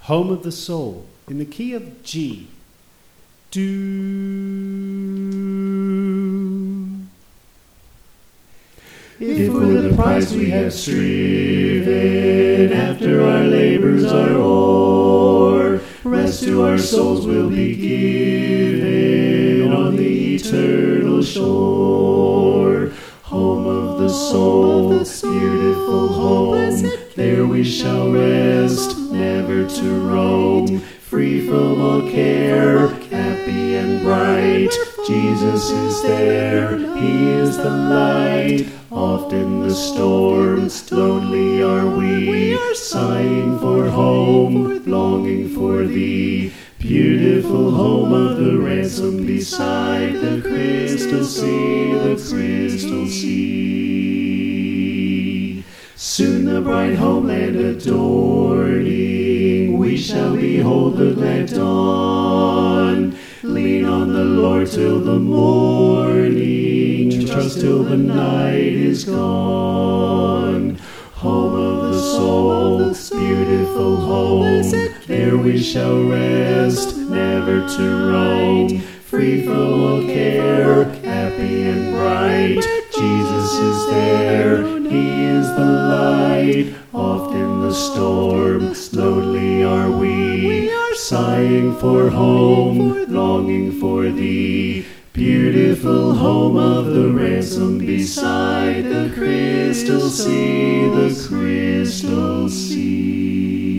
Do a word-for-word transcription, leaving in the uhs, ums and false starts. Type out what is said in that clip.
Home of the Soul, in the key of G. Do. If for the prize we have striven, after our labors are o'er, rest to our souls will be given on the eternal shore. Home of the soul, beautiful home, there we shall rest, never to roam, free from all care, happy and bright. Jesus is there, He is the light. Oft in the storm, lonely are we, sighing for home, longing for Thee. Beautiful home of the ransom beside the crystal sea, the crystal sea. Soon the bright homeland adorning, we shall behold the glad dawn. Lean on the Lord till the morning, trust till the night is gone. Home of the soul, beautiful home, there we shall rest, never to roam, free from all care, happy and bright. Jesus is there, He is the light. Oft in the storm, lonely are we, sighing for home, longing for Thee. Beautiful home of the ransom beside the crystal sea, the crystal sea.